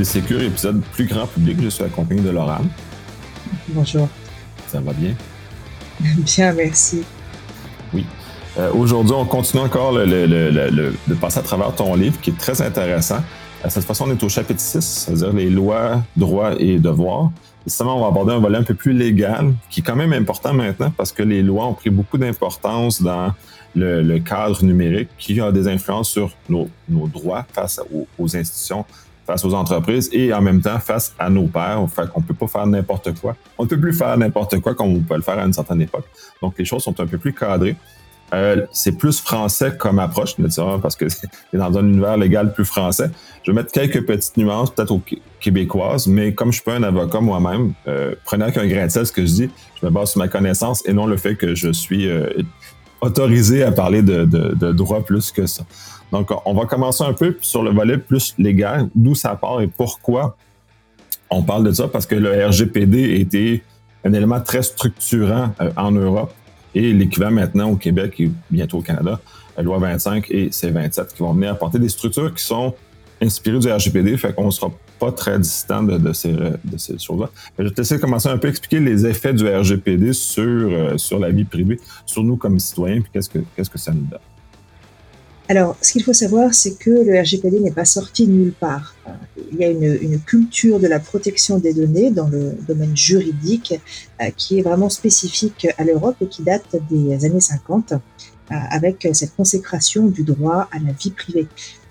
Sécure, épisode plus grand public. Je suis accompagné de Laurent. Bonjour. Ça va bien? Bien, merci. Oui. Aujourd'hui, on continue encore de passer à travers ton livre qui est très intéressant. Cette fois-ci, on est au chapitre 6, c'est-à-dire les lois, droits et devoirs. Justement, on va aborder un volet un peu plus légal, qui est quand même important maintenant parce que les lois ont pris beaucoup d'importance dans le cadre numérique qui a des influences sur nos droits face aux institutions, face aux entreprises et en même temps face à nos pairs. Fait qu'on ne peut pas faire n'importe quoi. On ne peut plus faire n'importe quoi comme on peut le faire à une certaine époque. Donc, les choses sont un peu plus cadrées. C'est plus français comme approche, parce que c'est dans un univers légal plus français. Je vais mettre quelques petites nuances, peut-être aux québécoises, mais comme je suis pas un avocat moi-même, prenez avec un grain de sel ce que je dis. Je me base sur ma connaissance et non le fait que je suis autorisé à parler de droit plus que ça. Donc, on va commencer un peu sur le volet plus légal, d'où ça part et pourquoi on parle de ça, parce que le RGPD était un élément très structurant en Europe. Et l'équivalent maintenant au Québec et bientôt au Canada, la loi 25 et C27 qui vont venir apporter des structures qui sont inspirées du RGPD, fait qu'on ne sera pas très distant de ces choses-là. Mais je vais te laisser commencer un peu à expliquer les effets du RGPD sur la vie privée, sur nous comme citoyens, puis qu'est-ce que ça nous donne. Alors, ce qu'il faut savoir, c'est que le RGPD n'est pas sorti de nulle part. Il y a une culture de la protection des données dans le domaine juridique qui est vraiment spécifique à l'Europe et qui date des années 50 avec cette consécration du droit à la vie privée.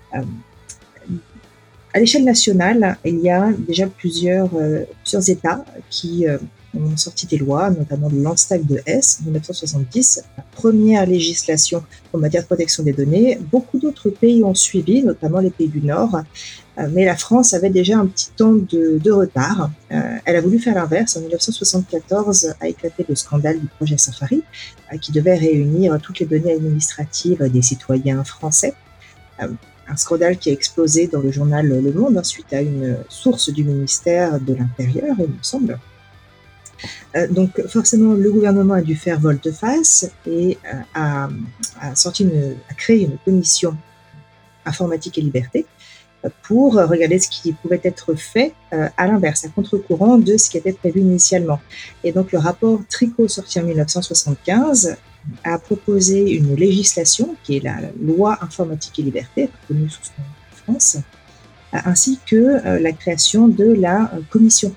À l'échelle nationale, il y a déjà plusieurs États qui ont sorti des lois, notamment le Landstag de Hesse en 1970, la première législation en matière de protection des données. Beaucoup d'autres pays ont suivi, notamment les pays du Nord, mais la France avait déjà un petit temps de retard. Elle a voulu faire l'inverse. En 1974 a éclaté le scandale du projet Safari, qui devait réunir toutes les données administratives des citoyens français. Un scandale qui a explosé dans le journal Le Monde suite à une source du ministère de l'Intérieur, il me semble. Donc forcément, le gouvernement a dû faire volte-face et a créé une commission informatique et liberté pour regarder ce qui pouvait être fait à l'inverse, à contre-courant de ce qui était prévu initialement. Et donc le rapport Tricot, sorti en 1975, a proposé une législation qui est la loi informatique et liberté, connue sous ce nom en France, ainsi que la création de la commission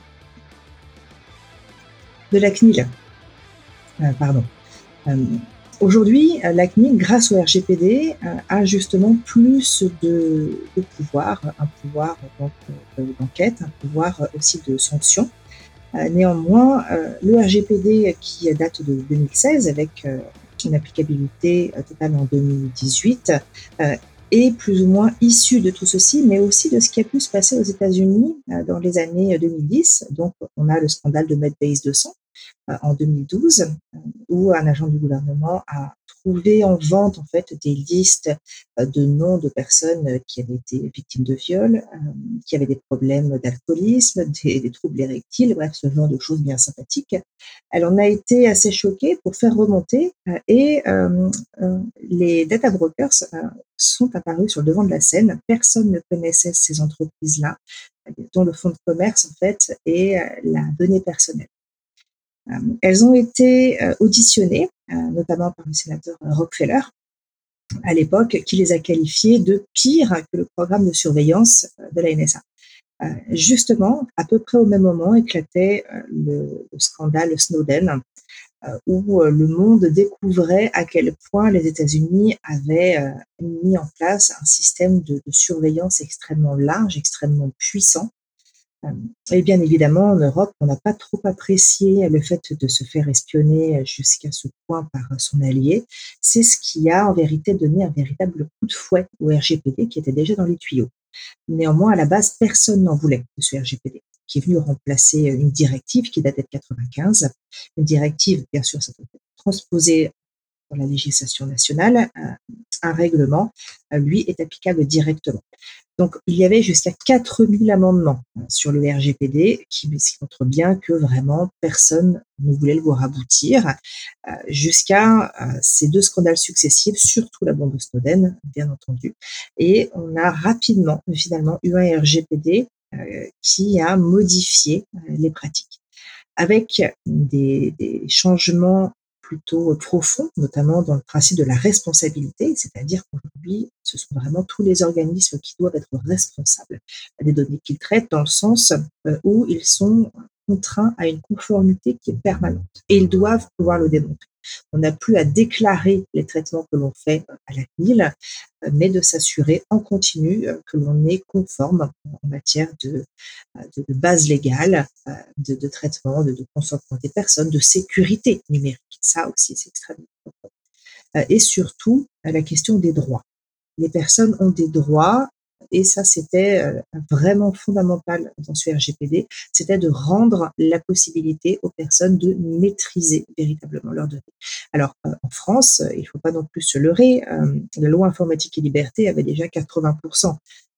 de la CNIL. Aujourd'hui, la CNIL, grâce au RGPD, a justement plus de pouvoir, un pouvoir d'enquête, un pouvoir aussi de sanction. Néanmoins, le RGPD qui date de 2016 avec une applicabilité totale en 2018 est plus ou moins issu de tout ceci, mais aussi de ce qui a pu se passer aux États-Unis dans les années 2010. Donc, on a le scandale de Medbase 200 en 2012, où un agent du gouvernement a trouvé en vente en fait des listes de noms de personnes qui avaient été victimes de viol, qui avaient des problèmes d'alcoolisme, des troubles érectiles, bref, ce genre de choses bien sympathiques. Elle en a été assez choquée pour faire remonter et les data brokers sont apparus sur le devant de la scène. Personne ne connaissait ces entreprises-là, dont le fonds de commerce en fait est la donnée personnelle. Elles ont été auditionnées, notamment par le sénateur Rockefeller, à l'époque, qui les a qualifiées de pire que le programme de surveillance de la NSA. Justement, à peu près au même moment éclatait le scandale Snowden, où le monde découvrait à quel point les États-Unis avaient mis en place un système de surveillance extrêmement large, extrêmement puissant. Et bien évidemment, en Europe, on n'a pas trop apprécié le fait de se faire espionner jusqu'à ce point par son allié. C'est ce qui a en vérité donné un véritable coup de fouet au RGPD qui était déjà dans les tuyaux. Néanmoins, à la base, personne n'en voulait de ce RGPD, qui est venu remplacer une directive qui datait de 95. Une directive, bien sûr, ça peut être transposé dans la législation nationale. Un règlement, lui, est applicable directement. Donc, il y avait jusqu'à 4000 amendements sur le RGPD qui montrent bien que vraiment personne ne voulait le voir aboutir jusqu'à ces deux scandales successifs, surtout la bombe Snowden, bien entendu. Et on a rapidement, finalement, eu un RGPD qui a modifié les pratiques avec des changements plutôt profonds, notamment dans le principe de la responsabilité, c'est-à-dire qu'aujourd'hui, ce sont vraiment tous les organismes qui doivent être responsables des données qu'ils traitent, dans le sens où ils sont contraints à une conformité qui est permanente et ils doivent pouvoir le démontrer. On n'a plus à déclarer les traitements que l'on fait à la CNIL, mais de s'assurer en continu que l'on est conforme en matière de base légale, de traitement, de consentement des personnes, de sécurité numérique. Ça aussi, c'est extrêmement important. Et surtout, la question des droits. Les personnes ont des droits et ça, c'était vraiment fondamental dans ce RGPD, c'était de rendre la possibilité aux personnes de maîtriser véritablement leurs données. Alors, en France, il ne faut pas non plus se leurrer, la loi informatique et liberté avait déjà 80%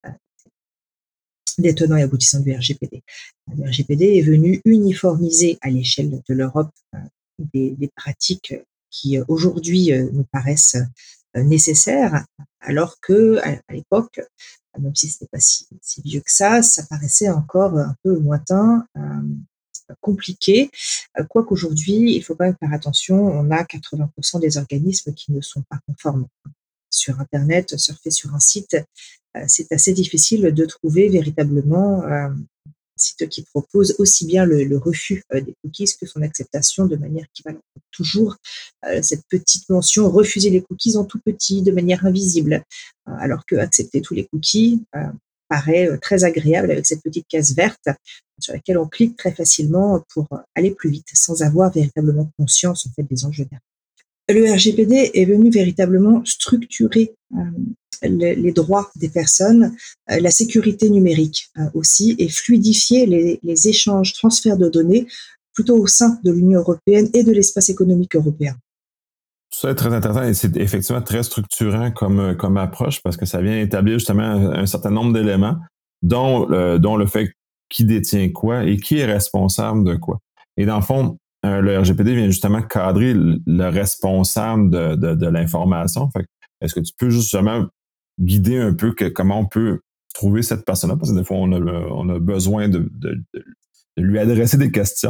des tenants et aboutissants du RGPD. Le RGPD est venu uniformiser à l'échelle de l'Europe des pratiques qui aujourd'hui nous paraissent nécessaires, alors que à l'époque, même si ce n'était pas si vieux que ça paraissait encore un peu lointain, compliqué. Quoique aujourd'hui, il faut quand même faire attention, on a 80% des organismes qui ne sont pas conformes. Sur internet, surfer sur un site, c'est assez difficile de trouver véritablement, un site qui propose aussi bien le refus, des cookies que son acceptation de manière équivalente. Toujours, cette petite mention: «Refuser les cookies» en tout petit, de manière invisible, alors qu'accepter tous les cookies, paraît, très agréable avec cette petite case verte sur laquelle on clique très facilement pour, aller plus vite, sans avoir véritablement conscience, en fait, des enjeux derrière. Le RGPD est venu véritablement structurer les droits des personnes, la sécurité numérique aussi, et fluidifier les échanges, transferts de données, plutôt au sein de l'Union européenne et de l'espace économique européen. Tout ça est très intéressant et c'est effectivement très structurant comme approche parce que ça vient établir justement un certain nombre d'éléments, dont le fait qui détient quoi et qui est responsable de quoi. Et dans le fond, le RGPD vient justement cadrer le responsable de l'information. Fait est-ce que tu peux justement guider un peu comment on peut trouver cette personne-là? Parce que des fois, on a besoin de lui adresser des questions.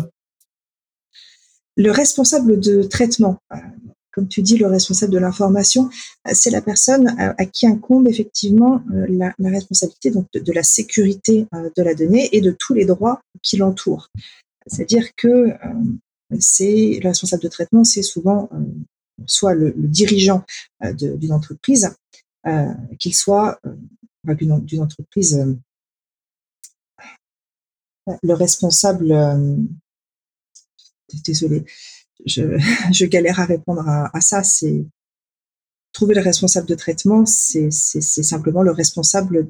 Le responsable de traitement, comme tu dis, le responsable de l'information, c'est la personne à qui incombe effectivement la responsabilité donc de la sécurité de la donnée et de tous les droits qui l'entourent. C'est-à-dire que c'est le responsable de traitement, c'est souvent soit le dirigeant d'une entreprise, qu'il soit enfin, d'une entreprise, le responsable, désolée, je, je galère à répondre à ça. C'est trouver le responsable de traitement, c'est simplement le responsable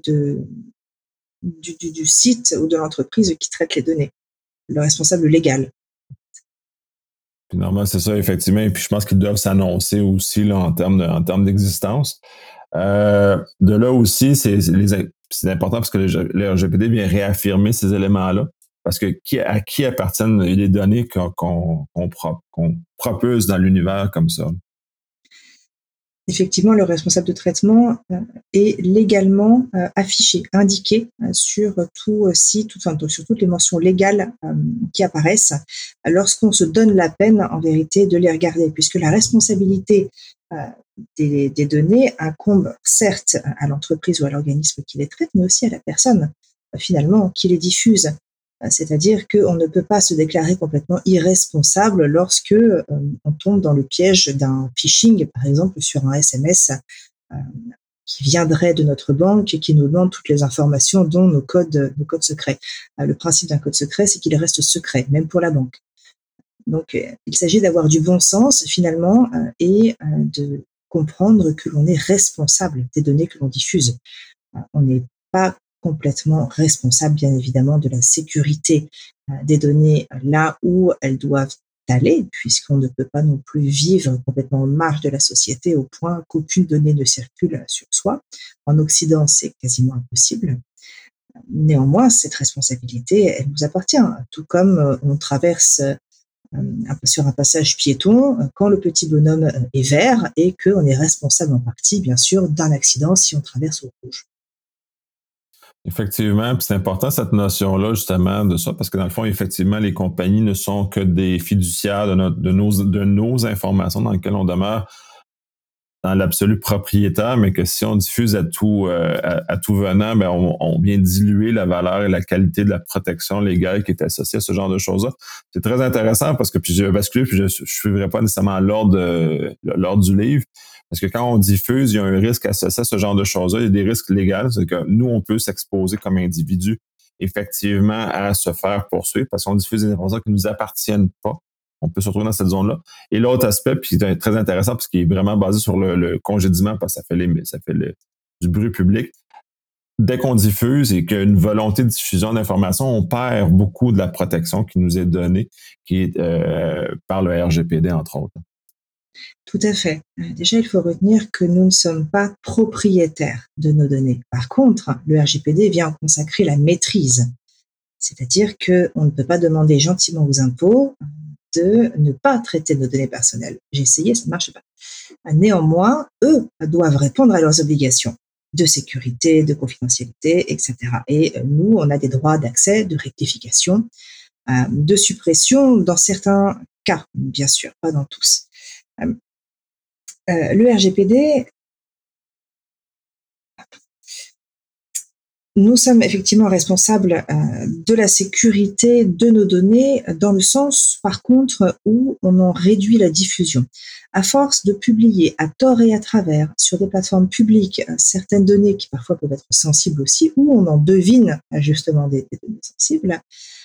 du site ou de l'entreprise qui traite les données, le responsable légal. Puis normalement, c'est ça, effectivement. Et puis je pense qu'ils doivent s'annoncer aussi là, en termes d'existence. De là aussi, c'est important parce que le RGPD vient réaffirmer ces éléments-là. Parce que à qui appartiennent les données qu'on propulse dans l'univers comme ça? Effectivement, le responsable de traitement est légalement affiché, indiqué sur tout site, enfin, sur toutes les mentions légales qui apparaissent lorsqu'on se donne la peine, en vérité, de les regarder, puisque la responsabilité euh, des données incombe certes à l'entreprise ou à l'organisme qui les traite, mais aussi à la personne, finalement, qui les diffuse. C'est-à-dire qu'on ne peut pas se déclarer complètement irresponsable lorsque on tombe dans le piège d'un phishing, par exemple, sur un SMS euh, qui viendrait de notre banque et qui nous demande toutes les informations, dont nos codes secrets. Le principe d'un code secret, c'est qu'il reste secret, même pour la banque. Donc, il s'agit d'avoir du bon sens, finalement, et de comprendre que l'on est responsable des données que l'on diffuse. On n'est pas complètement responsable, bien évidemment, de la sécurité des données là où elles doivent aller, puisqu'on ne peut pas non plus vivre complètement en marge de la société au point qu'aucune donnée ne circule sur soi. En Occident, c'est quasiment impossible. Néanmoins, cette responsabilité, elle nous appartient, tout comme on traverse sur un passage piéton quand le petit bonhomme est vert et qu'on est responsable en partie, bien sûr, d'un accident si on traverse au rouge. Effectivement, puis c'est important cette notion-là justement de ça, parce que dans le fond, effectivement, les compagnies ne sont que des fiduciaires de nos informations dans lesquelles on demeure dans l'absolu propriétaire, mais que si on diffuse à tout venant, ben on vient diluer la valeur et la qualité de la protection légale qui est associée à ce genre de choses-là. C'est très intéressant parce que puis je vais basculer, puis je ne suivrai pas nécessairement l'ordre du livre, parce que quand on diffuse, il y a un risque associé à ce genre de choses-là. Il y a des risques légaux, c'est que nous, on peut s'exposer comme individu effectivement à se faire poursuivre parce qu'on diffuse des informations qui ne nous appartiennent pas. On peut se retrouver dans cette zone-là. Et l'autre aspect, puis c'est très intéressant, parce qu'il est vraiment basé sur le congédiement, parce que ça fait du bruit public. Dès qu'on diffuse et qu'il y a une volonté de diffusion d'informations, on perd beaucoup de la protection qui nous est donnée, qui est par le RGPD, entre autres. Tout à fait. Déjà, il faut retenir que nous ne sommes pas propriétaires de nos données. Par contre, le RGPD vient en consacrer la maîtrise. C'est-à-dire qu'on ne peut pas demander gentiment aux impôts de ne pas traiter nos données personnelles. J'ai essayé, ça ne marche pas. Néanmoins, eux doivent répondre à leurs obligations de sécurité, de confidentialité, etc. Et nous, on a des droits d'accès, de rectification, de suppression dans certains cas, bien sûr, pas dans tous. Le RGPD, nous sommes effectivement responsables de la sécurité de nos données dans le sens, par contre, où on en réduit la diffusion. À force de publier à tort et à travers sur des plateformes publiques certaines données qui parfois peuvent être sensibles aussi, où on en devine justement des données sensibles,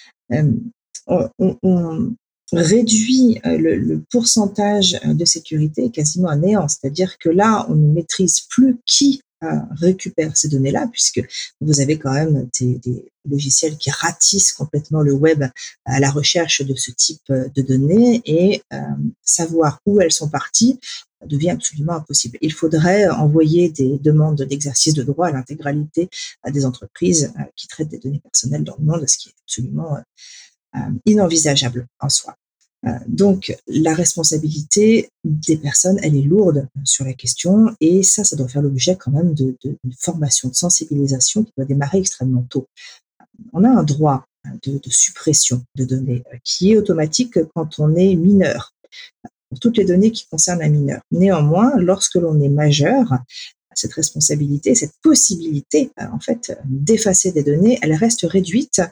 on réduit le pourcentage de sécurité quasiment à néant. C'est-à-dire que là, on ne maîtrise plus qui récupère ces données-là, puisque vous avez quand même des logiciels qui ratissent complètement le web à la recherche de ce type de données, et savoir où elles sont parties devient absolument impossible. Il faudrait envoyer des demandes d'exercice de droit à l'intégralité des entreprises qui traitent des données personnelles dans le monde, ce qui est absolument inenvisageable en soi. Donc, la responsabilité des personnes, elle est lourde sur la question, et ça doit faire l'objet quand même d'une formation, de sensibilisation qui doit démarrer extrêmement tôt. On a un droit de suppression de données qui est automatique quand on est mineur, pour toutes les données qui concernent un mineur. Néanmoins, lorsque l'on est majeur, cette responsabilité, cette possibilité, en fait, d'effacer des données, elle reste réduite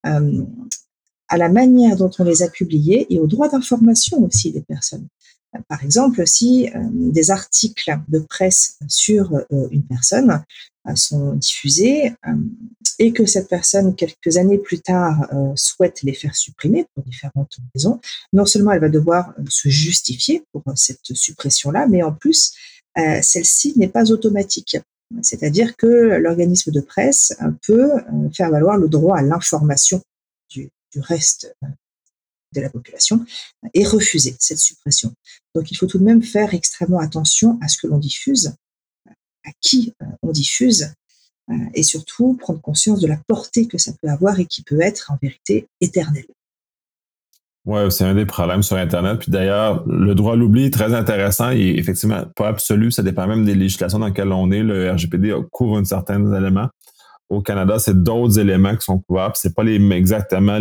à la manière dont on les a publiées et au droit d'information aussi des personnes. Par exemple, si des articles de presse sur une personne sont diffusés et que cette personne, quelques années plus tard, souhaite les faire supprimer pour différentes raisons, non seulement elle va devoir se justifier pour cette suppression-là, mais en plus, celle-ci n'est pas automatique. C'est-à-dire que l'organisme de presse peut faire valoir le droit à l'information du reste de la population et refuser cette suppression. Donc il faut tout de même faire extrêmement attention à ce que l'on diffuse, à qui on diffuse, et surtout prendre conscience de la portée que ça peut avoir et qui peut être en vérité éternelle. Oui, c'est un des problèmes sur Internet. Puis d'ailleurs, le droit à l'oubli est très intéressant. Il est effectivement pas absolu. Ça dépend même des législations dans lesquelles on est. Le RGPD couvre un certain élément. Au Canada, c'est d'autres éléments qui sont couverts. Puis c'est pas exactement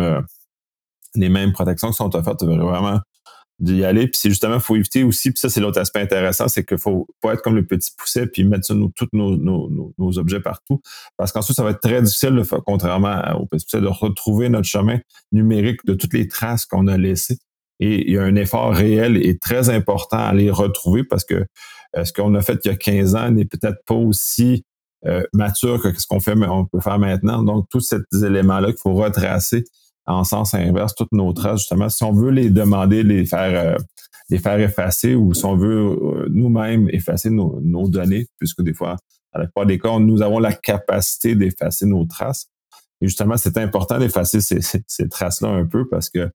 les mêmes protections qui sont offertes. Vraiment d'y aller. Puis c'est justement, il faut éviter aussi, puis ça, c'est l'autre aspect intéressant, c'est qu'il faut pas être comme le petit pousset puis mettre ça tous nos objets partout. Parce qu'ensuite, ça va être très difficile, contrairement au petit pousset, de retrouver notre chemin numérique de toutes les traces qu'on a laissées. Et il y a un effort réel et très important à les retrouver parce que ce qu'on a fait il y a 15 ans n'est peut-être pas aussi mature que ce on peut faire maintenant. Donc, tous ces éléments-là qu'il faut retracer en sens inverse, toutes nos traces, justement, si on veut les demander, les faire effacer, ou si on veut nous-mêmes effacer nos données, puisque des fois, à la plupart des cas, nous avons la capacité d'effacer nos traces. Et justement, c'est important d'effacer ces traces-là un peu parce que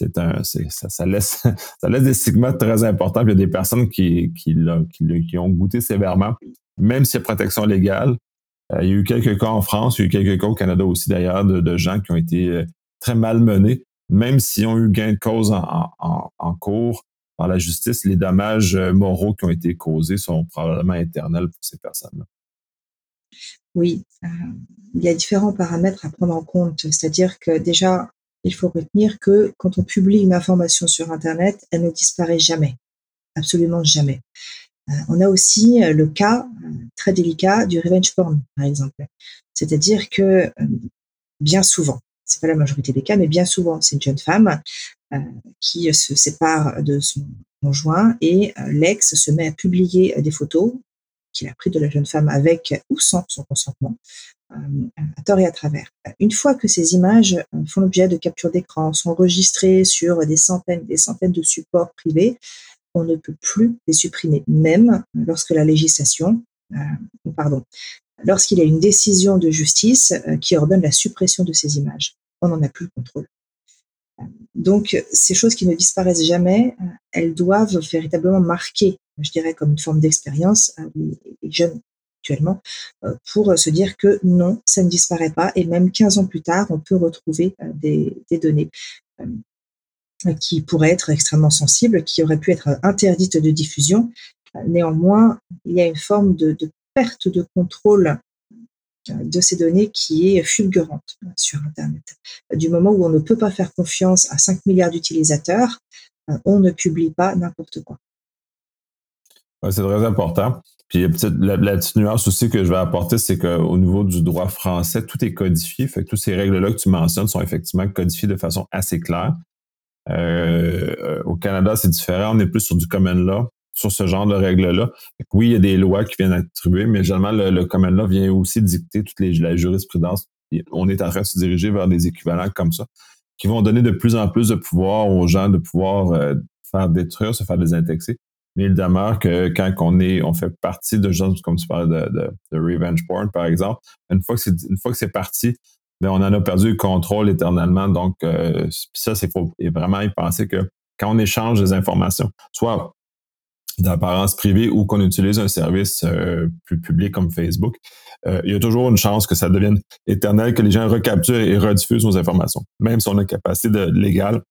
ça laisse des stigmates très importants. Puis il y a des personnes qui ont goûté sévèrement, même s'il y a protection légale. Il y a eu quelques cas en France, il y a eu quelques cas au Canada aussi d'ailleurs de gens qui ont été très malmenés, même s'ils ont eu gain de cause en cours par la justice, les dommages moraux qui ont été causés sont probablement éternels pour ces personnes-là. Oui, il y a différents paramètres à prendre en compte. C'est-à-dire que déjà, il faut retenir que quand on publie une information sur internet, elle ne disparaît jamais, absolument jamais. On a aussi, le cas, très délicat du revenge porn, par exemple. C'est-à-dire que, bien souvent, c'est pas la majorité des cas, mais bien souvent, c'est une jeune femme, heu, qui se sépare de son conjoint et l'ex se met à publier, des photos qu'il a prises de la jeune femme avec ou sans son consentement, à tort et à travers. Une fois que ces images, font l'objet de captures d'écran, sont enregistrées sur des centaines de supports privés, on ne peut plus les supprimer, même lorsque la législation, pardon, lorsqu'il y a une décision de justice, qui ordonne la suppression de ces images. On n'en a plus le contrôle. Donc ces choses qui ne disparaissent jamais, elles doivent véritablement marquer, je dirais comme une forme d'expérience, les jeunes actuellement, pour, se dire que non, ça ne disparaît pas et même 15 ans plus tard, on peut retrouver, des données, hem, qui pourraient être extrêmement sensibles, qui auraient pu être interdites de diffusion. Néanmoins, il y a une forme de perte de contrôle de ces données qui est fulgurante sur internet. Du moment où on ne peut pas faire confiance à 5 milliards d'utilisateurs, on ne publie pas n'importe quoi. Ouais, c'est très important. Puis la petite nuance aussi que je vais apporter, c'est qu'au niveau du droit français, tout est codifié. Fait que toutes ces règles-là que tu mentionnes sont effectivement codifiées de façon assez claire. Au Canada, c'est différent. On est plus sur du common law, sur ce genre de règles-là. Oui, il y a des lois qui viennent attribuer, mais généralement, le common law vient aussi dicter la jurisprudence. Et on est en train de se diriger vers des équivalents comme ça, qui vont donner de plus en plus de pouvoir aux gens de pouvoir faire détruire, se faire désindexer. Mais il demeure que quand on fait partie de gens, comme tu parlais de revenge porn, par exemple, une fois que c'est parti, ben, on en a perdu le contrôle éternellement. Donc, ça, c'est faut vraiment y penser que quand on échange des informations, soit d'apparence privée ou qu'on utilise un service plus public comme Facebook, il y a toujours une chance que ça devienne éternel, que les gens recapturent et rediffusent nos informations. Même si on a une capacité légale,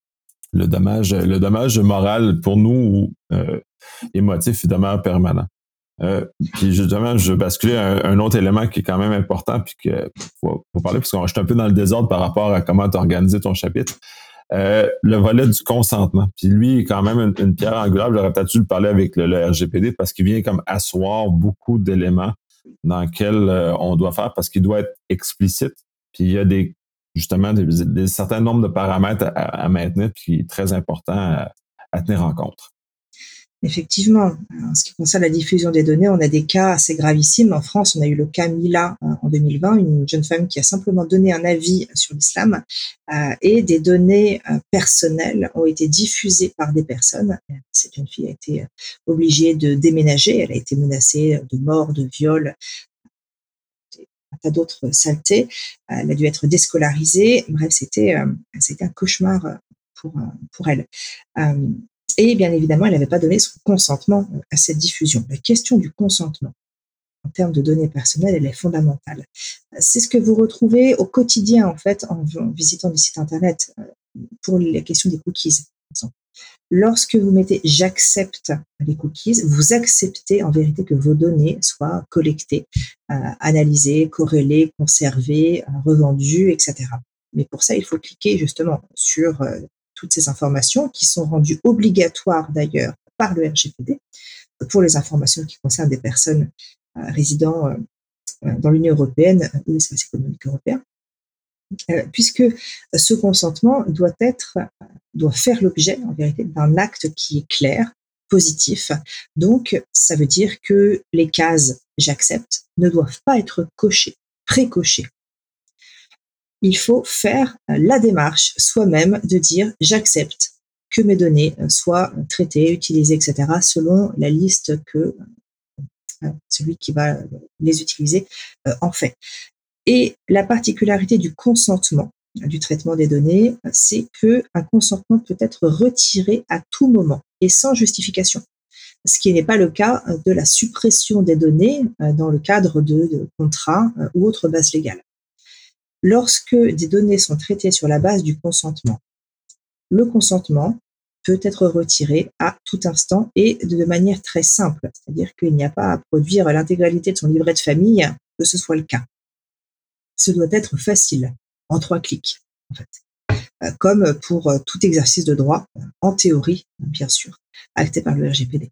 le dommage moral pour nous ou émotif, il demeure permanent. Puis justement, je basculais à un autre élément qui est quand même important, puis que faut parler, parce que je suis un peu dans le désordre par rapport à comment tu as organisé ton chapitre. Le volet du consentement. Puis lui, est quand même une pierre angulaire. J'aurais peut-être dû le parler avec le RGPD parce qu'il vient comme asseoir beaucoup d'éléments dans lesquels on doit faire parce qu'il doit être explicite. Puis il y a justement des certains nombres de paramètres à maintenir, puis très important à tenir en compte. Effectivement, en ce qui concerne la diffusion des données, on a des cas assez gravissimes. En France, on a eu le cas Mila en 2020, une jeune femme qui a simplement donné un avis sur l'islam et des données personnelles ont été diffusées par des personnes. Cette jeune fille a été obligée de déménager, elle a été menacée de mort, de viol, un tas d'autres saletés. Elle a dû être déscolarisée. Bref, c'était un cauchemar pour elle. Euh, et bien évidemment, elle n'avait pas donné son consentement à cette diffusion. La question du consentement en termes de données personnelles, elle est fondamentale. C'est ce que vous retrouvez au quotidien, en fait, en visitant des sites internet, pour la question des cookies, par exemple. Lorsque vous mettez j'accepte les cookies, vous acceptez en vérité que vos données soient collectées, analysées, corrélées, conservées, revendues, etc. Mais pour ça, il faut cliquer justement sur toutes ces informations qui sont rendues obligatoires d'ailleurs par le RGPD pour les informations qui concernent des personnes résidant dans l'Union européenne ou l'espace économique européen. Puisque ce consentement doit faire l'objet en vérité d'un acte qui est clair, positif. Donc ça veut dire que les cases «j'accepte» ne doivent pas être cochées, pré-cochées. Il faut faire la démarche soi-même de dire «j'accepte que mes données soient traitées, utilisées, et cetera selon la liste que celui qui va les utiliser en fait». Et la particularité du consentement, du traitement des données, c'est qu'un consentement peut être retiré à tout moment et sans justification. Ce qui n'est pas le cas de la suppression des données dans le cadre de contrats ou autres bases légales. Lorsque des données sont traitées sur la base du consentement, le consentement peut être retiré à tout instant et de manière très simple. C'est-à-dire qu'il n'y a pas à produire l'intégralité de son livret de famille que ce soit le cas. Ce doit être facile, en 3 clics, en fait. Comme pour tout exercice de droit, en théorie, bien sûr, acté par le RGPD.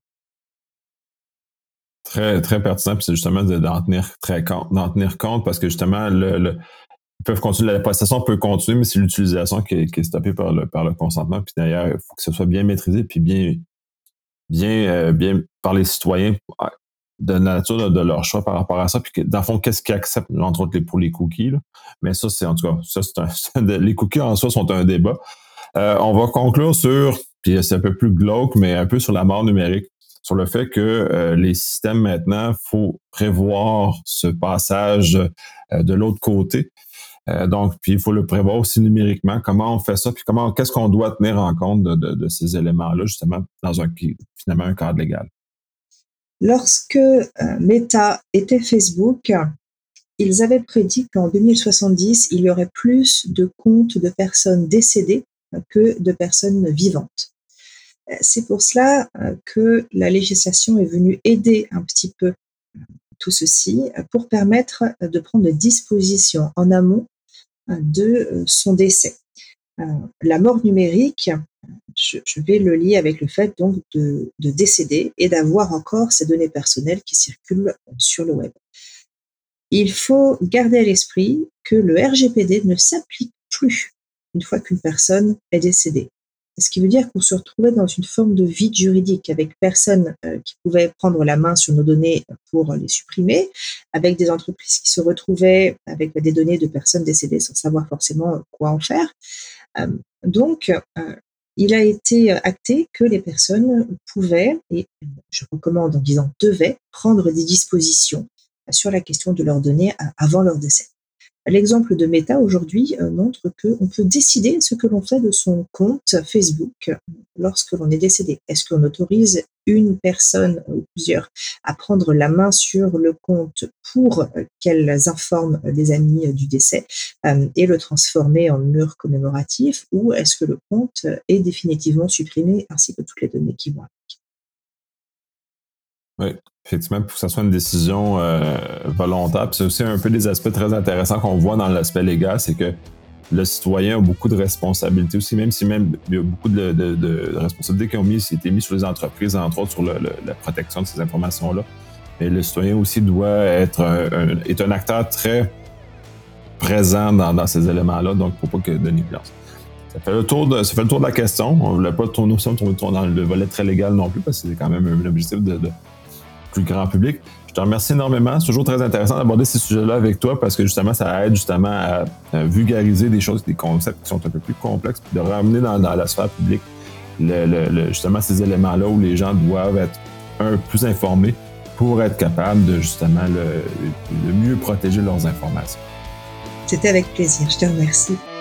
Très, très pertinent, puis c'est justement d'en tenir compte parce que justement, ils peuvent continuer, la possession peut continuer, mais c'est l'utilisation qui est stoppée par le consentement. Puis d'ailleurs, il faut que ce soit bien maîtrisé, puis bien par les citoyens de la nature de leur choix par rapport à ça. Puis dans le fond, qu'est-ce qu'ils acceptent, entre autres pour les cookies. Là. Mais ça, c'est en tout cas, les cookies en soi sont un débat. On va conclure puis c'est un peu plus glauque, mais un peu sur la mort numérique, sur le fait que les systèmes maintenant, faut prévoir ce passage de l'autre côté. Donc, puis il faut le prévoir aussi numériquement. Comment on fait ça, puis qu'est-ce qu'on doit tenir en compte de ces éléments-là, justement, dans finalement un cadre légal. Lorsque Meta était Facebook, ils avaient prédit qu'en 2070, il y aurait plus de comptes de personnes décédées que de personnes vivantes. C'est pour cela que la législation est venue aider un petit peu tout ceci pour permettre de prendre des dispositions en amont de son décès. La mort numérique, je vais le lier avec le fait donc de décéder et d'avoir encore ces données personnelles qui circulent sur le web. Il faut garder à l'esprit que le RGPD ne s'applique plus une fois qu'une personne est décédée. Ce qui veut dire qu'on se retrouvait dans une forme de vide juridique avec personne qui pouvait prendre la main sur nos données pour les supprimer, avec des entreprises qui se retrouvaient avec des données de personnes décédées sans savoir forcément quoi en faire. Donc, il a été acté que les personnes pouvaient, et je recommande en disant devaient, prendre des dispositions sur la question de leurs données avant leur décès. L'exemple de Meta aujourd'hui montre qu'on peut décider ce que l'on fait de son compte Facebook lorsque l'on est décédé. Est-ce qu'on autorise une personne ou plusieurs à prendre la main sur le compte pour qu'elles informent les amis du décès et le transformer en mur commémoratif, ou est-ce que le compte est définitivement supprimé ainsi que toutes les données qui vont avec? Oui, effectivement, pour que ça soit une décision volontaire. Puis c'est aussi un peu des aspects très intéressants qu'on voit dans l'aspect légal, c'est que le citoyen a beaucoup de responsabilités aussi, même si il y a beaucoup de responsabilités qui ont été mises sur les entreprises, entre autres sur la protection de ces informations-là. Mais le citoyen aussi doit est un acteur très présent dans ces éléments-là, donc il ne faut pas que de négligence. Ça fait le tour de la question. On ne voulait pas tourner dans le volet très légal non plus, parce que c'est quand même un objectif de plus grand public. Je te remercie énormément. C'est toujours très intéressant d'aborder ces sujets-là avec toi parce que justement, ça aide justement à vulgariser des choses, des concepts qui sont un peu plus complexes, puis de ramener dans la sphère publique justement ces éléments-là où les gens doivent être plus informés pour être capables de justement le mieux protéger leurs informations. C'était avec plaisir. Je te remercie.